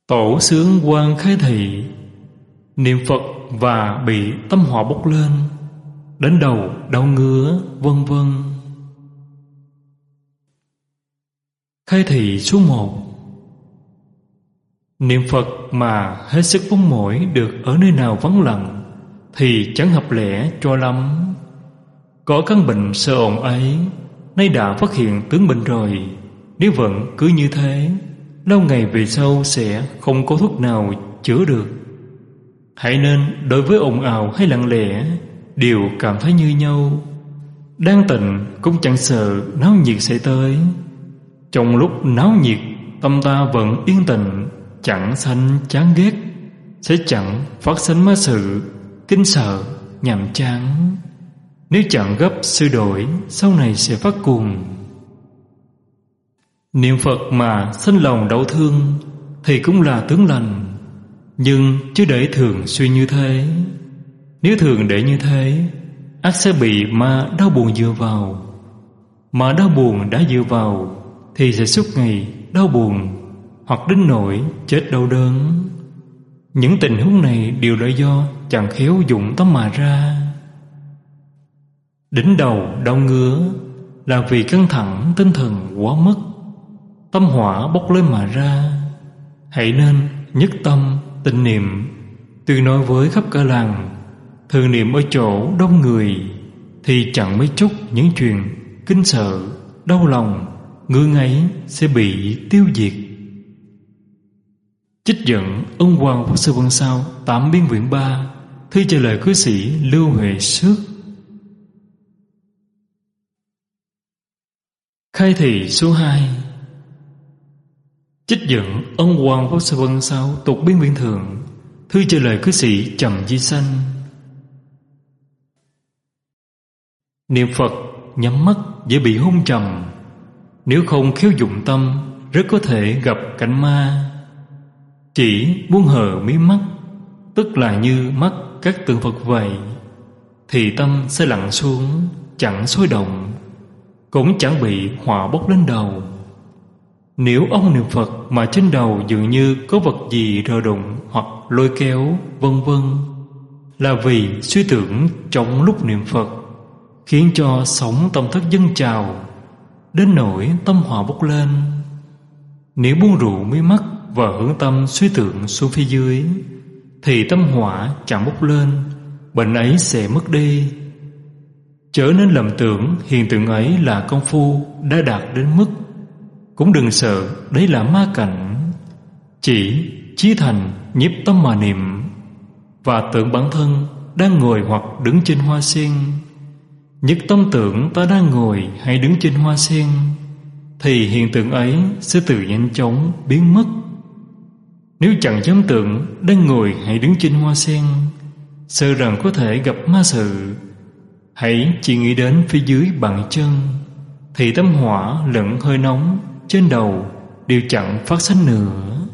Tổ xướng quan khai thị, niệm Phật và bị tâm hỏa bốc lên, đến đầu đau ngứa, vân vân. Khai thị số 1. Niệm Phật mà hết sức mong mỏi được ở nơi nào vắng lặng thì chẳng hợp lẽ cho lắm. Có căn bệnh sơ ồn ấy, nay đã phát hiện tướng bệnh rồi. Nếu vẫn cứ như thế, lâu ngày về sau sẽ không có thuốc nào chữa được. Hãy nên đối với ồn ào hay lặng lẽ đều cảm thấy như nhau. Đang tịnh cũng chẳng sợ náo nhiệt sẽ tới. Trong lúc náo nhiệt, tâm ta vẫn yên tĩnh, chẳng sanh chán ghét, sẽ chẳng phát sinh ma sự kinh sợ nhàm chán. Nếu chẳng gấp sửa đổi, sau này sẽ phát cuồng. Niệm Phật mà sinh lòng đau thương thì cũng là tướng lành, nhưng chứ để thường suy như thế. Nếu thường để như thế, ắt sẽ bị ma đau buồn dựa vào. Mà đau buồn đã dựa vào thì sẽ suốt ngày đau buồn, hoặc đến nỗi chết đau đớn. Những tình huống này đều là do chẳng khéo dụng tâm mà ra. Đỉnh đầu đau ngứa là vì căng thẳng tinh thần quá mức, tâm hỏa bốc lên mà ra. Hãy nên nhất tâm tịnh niệm, từ nói với khắp cả làng. Thường niệm ở chỗ đông người thì chẳng mấy chốc những chuyện kinh sợ, đau lòng, ngứa ngáy sẽ bị tiêu diệt. Trích dẫn Ân Hoàng Pháp Sư Văn Sao, Tạm Biên Viện 3, thư trả lời cư sĩ Lưu Huệ Xước. Khai thị số 2. Trích dẫn Ân Hoàng Pháp Sư Văn Sao, Tục Biên Viện Thượng, thư trả lời cư sĩ Trầm Di Sanh. Niệm Phật nhắm mắt dễ bị hôn trầm. Nếu không khéo dụng tâm, rất có thể gặp cảnh ma. Chỉ buông hờ mí mắt, tức là như mắt các tượng Phật vậy, thì tâm sẽ lặng xuống, chẳng sôi động, cũng chẳng bị hỏa bốc lên đầu. Nếu ông niệm Phật mà trên đầu dường như có vật gì rờ đụng hoặc lôi kéo, vân vân, là vì suy tưởng trong lúc niệm Phật, khiến cho sóng tâm thức dâng trào, đến nỗi tâm hỏa bốc lên. Nếu buông rượu mí mắt và hướng tâm suy tưởng xuống phía dưới, thì tâm hỏa chẳng bốc lên, bệnh ấy sẽ mất đi. Chớ nên lầm tưởng hiện tượng ấy là công phu đã đạt đến mức. Cũng đừng sợ đấy là ma cảnh. Chỉ chí thành nhiếp tâm mà niệm, và tưởng bản thân đang ngồi hoặc đứng trên hoa sen. Nhất tâm tưởng ta đang ngồi hay đứng trên hoa sen, thì hiện tượng ấy sẽ tự nhanh chóng biến mất. Nếu chẳng dám tưởng đang ngồi hay đứng trên hoa sen, sợ rằng có thể gặp ma sự, hãy chỉ nghĩ đến phía dưới bàn chân, thì tâm hỏa lẫn hơi nóng trên đầu đều chẳng phát sinh nữa.